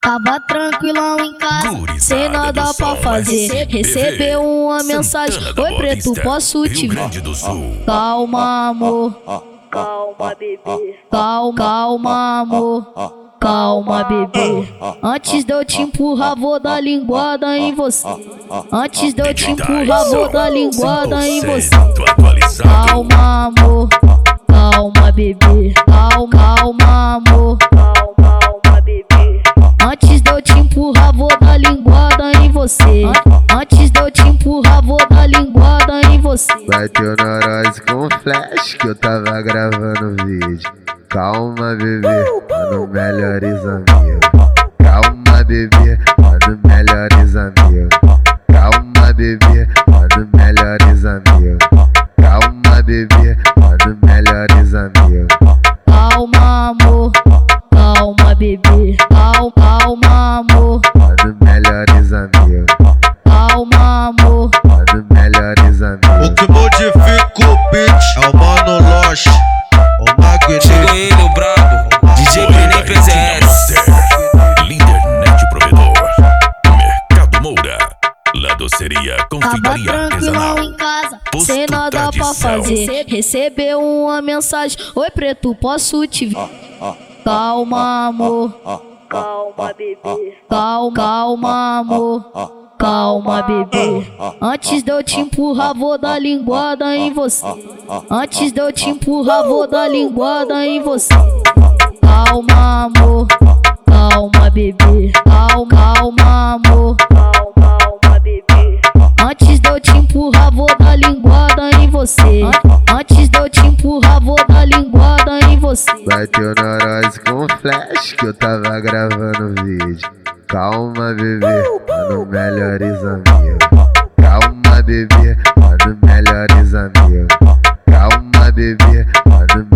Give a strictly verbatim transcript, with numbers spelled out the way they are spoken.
Tava tranquilão em casa, sem nada pra fazer. Recebeu uma mensagem: oi preto, posso te ver? Calma amor, calma bebê, calma, calma amor, calma bebê. Antes de eu te empurrar vou dar linguada em você. Antes de eu te empurrar vou dar linguada em você. Calma amor, calma bebê, calma, calma amor, calma bebê. Antes de eu te empurrar vou dar linguada em você. Antes de eu te empurrar vou dar linguada em você. Bateu neurose com flash que eu tava gravando vídeo. Calma bebê, mano, melhores amigos. Calma bebê, mano, melhores amigos. Calma bebê, mano, melhores amigos. Calma bebê, mano, melhores amigos. Calma amor, calma bebê, calma, calma amor, mano, melhores amigos. Calma amor, mano, melhores amigos. O que modifica o beat é o Mano Loche, o Magneto. Chegou ele, o brabo, D J Penem P Z S, líder net provedor, Mercado Moura, La Doceria, confeitaria tava tranquilão artesanal, em casa, Posto sem nada pra Tradição. fazer. Recebeu uma mensagem: oi preto, posso te ver? Calma amor, calma bebê, calma, calma amor, calma bebê. Antes de eu te empurrar vou dar linguada em você. Antes de eu te empurrar vou dar linguada em você. Calma amor, calma bebê, calma, calma amor, calma bebê. Antes de eu te empurrar vou dar linguada em você. Antes de eu te empurrar vou dar linguada em você. Bateu neurose com flash que eu tava gravando vídeo. Calma bebê, mano, melhores amigos. Calma bebê, mano, melhores amigos. Calma bebê, mano,